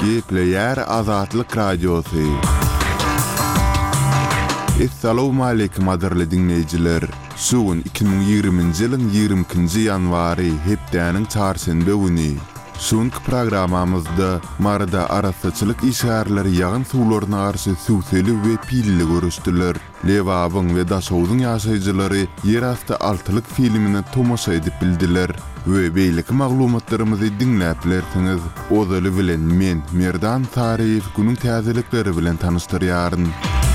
Gepleyer Azatlyk Radiosu. Assalamu alaykum adarly dinleyijiler. Sugun 2020-nji ýylyň 22-nji ýanwary hepdeniň çarşembe güni. Şonky programamyzda marada arasaçylyk işgärleri ýagyn suwlaryna garşy suwseli we pilli görüşdiler. Lewabyň we Daşowdyň ýaşaýjylary ýerasty altylyk filmini tomaşa edip bildiler. We beýleki maglumatlarymyzy dinläplersiňiz. Ozaly bilen men Merdan Tariýew günüň täzelikleri bilen tanışdyrýaryn.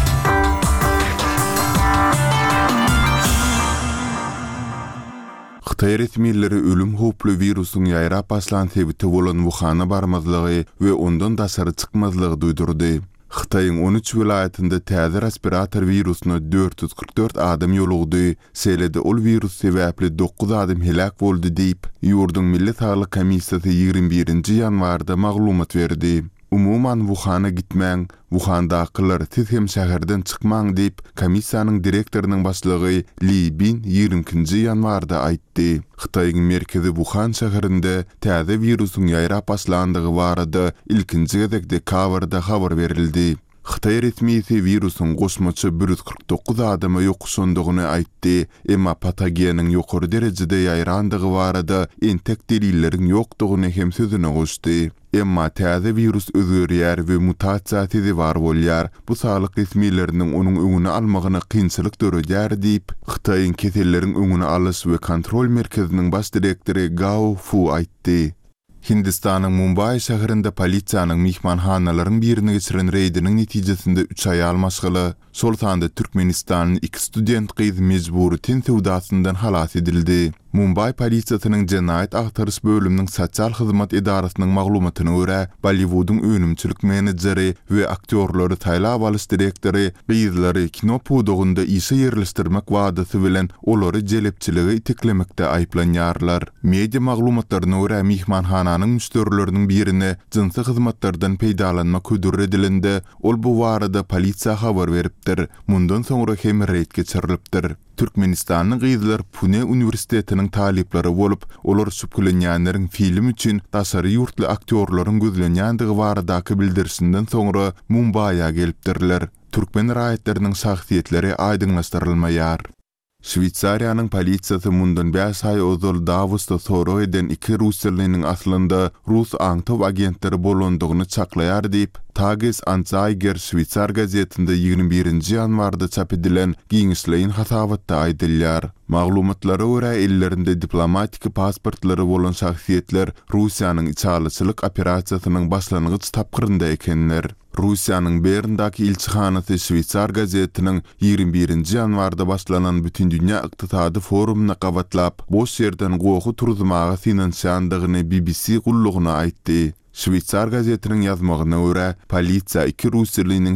Xitay resmiýetleri ölüm hoply virusyň ýaýrap başlan sebäbi bolan Wuhan'a barmazlygy we ondan daşary çykmazlygy duýdurdy. Xitayň 13 vilayetinde täze respirator virusyna 444 adam ýolugdy. Selede ol virus sebäpli 9 adam helak boldy diýip ýurdun Milli Saglyk Komissiýasy 21-nji ýanwarda maglumat berdi. Umuman Wuhan'a gitmäň, Wuhan'dakylar siz hem şäherden çykmaň diýip komissiýanyň direktorynyň başlygy Li Bin 20-nji ýanwarda aýtdy. Xitayň merkezi Wuhan şäherinde täze virusyň ýaýrap başlandygy barada ilkinji gezekde kawarda habar berildi. Xitay resmiýeti virusyň goşmaçy 149 adama ýokuşandygyny aýtdy, emma patogeniň ýokary derejede ýaýrandygy barada entek delilleriň ýokdugyny hem sözüne goşdy. Emma täze virus özürýär we mutasiýasy bar bolýar. Bu saglyk resmiýetleriniň onuň öňüne almagyna kynçylyk döredýär diýip Xitaýyň keselleriň öňüne alyş we kontrol merkeziniň baş direktori Gao Fu aýtdy. Hindistanyň Mumbai şäherinde polisiýanyň mihmanhanalaryň birini geçiren reýdiniň netijesinde 3 ay almaşgyly. Şol sanda Türkmenistanyň 2 student gyz mejburi tin sewdasyndan halas edildi. Mumbai polisiýasynyň Jenaýat agtarys bölüminiň sosial hyzmat idarasynyň maglumatyna görä, Bollywood'un önümçilik menedjeri we aktyorlary taýlap alyş direktori gyzlary kino pudugynda işe ýerleşdirmek wadasy bilen olary jelepçiligi itiklemekde aýplanýarlar. Media maglumatlaryna görä mihmanhananyň müşterileriniň birine jinsy hyzmatlardan peýdalanma ködür edilende, ol bu barada polisiýa habar beripdir. Mundan soňra hem reýd geçirilipdir. Türkmenistanyň gyzlar Pune Uniwersitetining talipleri bolup, olar süpkülenýänleriň film üçin daşary ýurtly aktyorlaryň gözlenýändiги baradaky bildirişinden soňra Mumbai'ya gelipdirler. Türkmen raýatlarynyň şahsiýetleri aýdynlaşdyrylmaýar. Şwitsariýanyň polisiýasy mundan 5 ay ozal Davosda soraw eden 2 russiýalynyň aslynda Rus aňtow agentleri bolandygyny çaklaýar diýip Tages Anzeiger Şwitsar gazetinde 21-nji ýanwarda çap edilen giňişleýin hasabatda aýdylýar. Maglumatlara görä ellerinde diplomatik pasportlary bolan şahsiýetler Russiýanyň içalyçylyk operasiýasynyň başlangıç tapgyrynda ekenler. Russiýanyň Berndaky ilçihanasy Şwitsar gazetiniň 21-nji ýanwarda başlanan bütün dünýä ykdysady forumuna gabatlap, boş ýerden gowy turzmaga finansiýandygyny BBC gullugyna aýtdy. Şwitsar gazetiniň ýazmagyna görä, polisiýa 2 russiýalynyň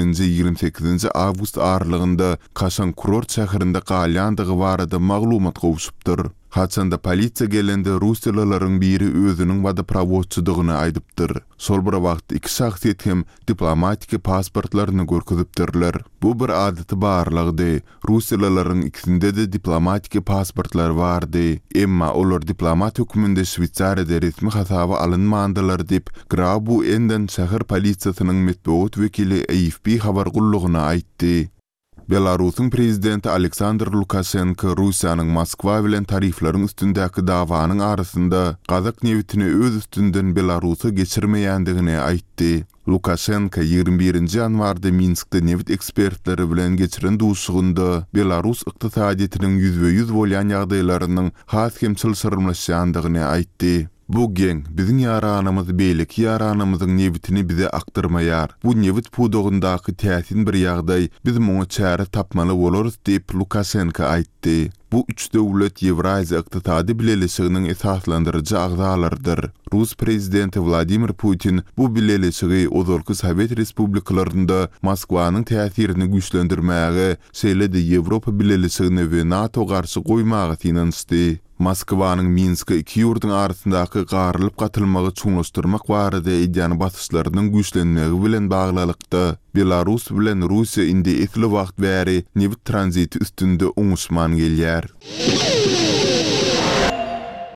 8-28 awgust aralygynda Kaşan kurort şäherinde galýandygy barada maglumat gowşupdyr. Haçanda polisiýa gelende russiýalylaryň biri özüniň wadapravodçydygyny aýdypdyr. Şol bir wagt 2 şahsiýet hem diplomatik pasportlaryny görkezipdirler. Bu bir adaty barlygy. Russiýalylaryň ikisinde de diplomatik pasportlar bardy. Emma olar diplomat höküminde Şwitsariýada resmi hasaba alynmandylar diýip Grabu enden şäher polisiýasynyň metbuat wekili AFP habar gullugyna aýtdy. Belarusyň prezidenti Aleksandr Lukashenko Russiýanyň Moskwa bilen tariflaryň üstündäki dawanyň arasynda gazak newitini öz üstünden Belarusy geçirmeýändigini aýtdy. Lukashenko 21-nji ýanwarda Minskde newit ekspertleri bilen geçiren duşugynda Belarus ykdysadyetiniň 100% bolýan ýagdaýlarynyň has hem çylşyrmlaşýandygyny aýtdy. Bu geň biziň ýaranymyz beýleki ýaranymyzyň newitini bize aktarmaýar. Bu newit pudugyndaky täsin bir ýagdaý biz muňa çäre tapmaly bolarys diýip Lukashenko aýtdy. Bu üç döwlet Ýewraziýa ykdysady bileşiginiň esaslandyrjy agzalardyr. Rus prezidenti Vladimir Putin bu bileşigi ozalky Sowet respublikalarynda Moskwanyň täsirini güýçlendirmäge, şeýle-de Ýewropa bileşigine we NATO garşy goýmagy finansdy. Moskwanyň Minsk'e 2 ýurduň arasyndaky garylyp gatylmagy çuňlaşdyrmak barada edýän basyşlarynyň güýçlenmegi bilen baglylykda Belarus bilen Russiýa indi etli wagt bäri newit tranziti üstünde oňuşman gelýär.